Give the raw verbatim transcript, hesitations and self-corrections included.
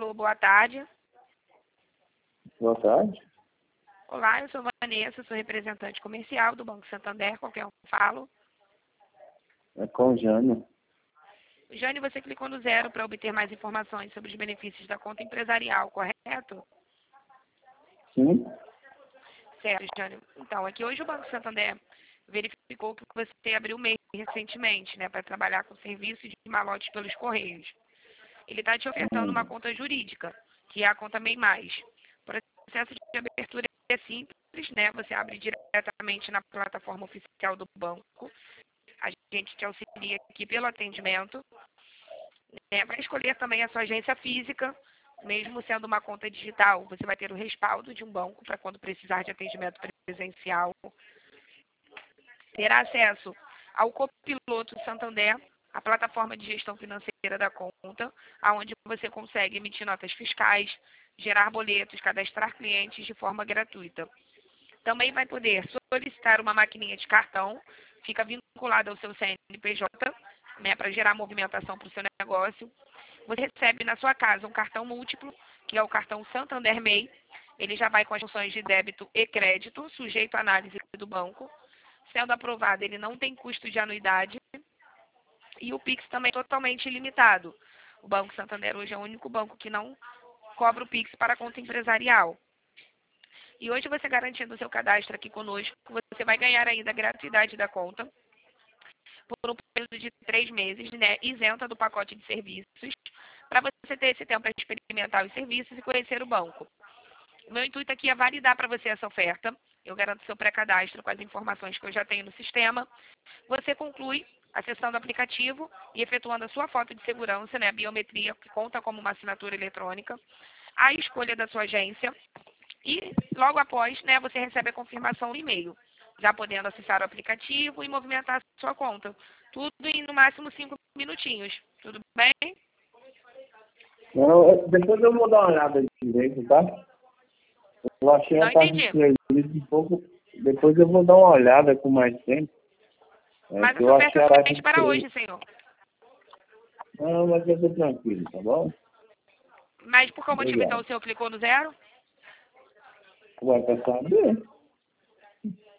Alô, boa tarde. Boa tarde. Olá, eu sou Vanessa, sou representante comercial do Banco Santander, qualquer um falo. É com o Jânio. Jânio, você clicou no zero para obter mais informações sobre os benefícios da conta empresarial, correto? Sim? Certo, Jânio. Então, aqui hoje o Banco Santander verificou que você abriu o MEI recentemente, né, para trabalhar com serviço de malotes pelos Correios. Ele está te ofertando uma Hum. conta jurídica, que é a conta MEI mais. O processo de abertura é simples, né? Você abre diretamente na plataforma oficial do banco. A gente te auxilia aqui pelo atendimento. Né? Vai escolher também a sua agência física. Mesmo sendo uma conta digital, você vai ter o respaldo de um banco para quando precisar de atendimento presencial. Terá acesso ao Copiloto Santander, a plataforma de gestão financeira da conta, onde você consegue emitir notas fiscais, gerar boletos, cadastrar clientes de forma gratuita. Também vai poder solicitar uma maquininha de cartão, fica vinculada ao seu C N P J, né, para gerar movimentação para o seu negócio. Você recebe na sua casa um cartão múltiplo, que é o cartão Santander MEI. Ele já vai com as funções de débito e crédito, sujeito à análise do banco. Sendo aprovado, ele não tem custo de anuidade. E o Pix também é totalmente ilimitado. O Banco Santander hoje é o único banco que não cobra o Pix para a conta empresarial. E hoje você garantindo o seu cadastro aqui conosco, você vai ganhar ainda a gratuidade da conta por um período de três meses, né, isenta do pacote de serviços, para você ter esse tempo para experimentar os serviços e conhecer o banco. O meu intuito aqui é validar para você essa oferta. Eu garanto seu pré-cadastro com as informações que eu já tenho no sistema. Você conclui acessando o aplicativo e efetuando a sua foto de segurança, né, a biometria, que conta como uma assinatura eletrônica, a escolha da sua agência e logo após, né, você recebe a confirmação no e-mail, já podendo acessar o aplicativo e movimentar a sua conta. Tudo em no máximo cinco minutinhos. Tudo bem? Não, é- depois eu vou dar uma olhada direito, tá? Eu achei Não a taxa de entendi. serviço um pouco... Depois eu vou dar uma olhada com mais tempo. É Mas que essa eu oferta achei é a taxa somente de para serviço... hoje, senhor. Não, mas eu tô tranquilo, tá bom? Mas por qual motivo então Obrigado. o senhor clicou no zero? Vai pra saber.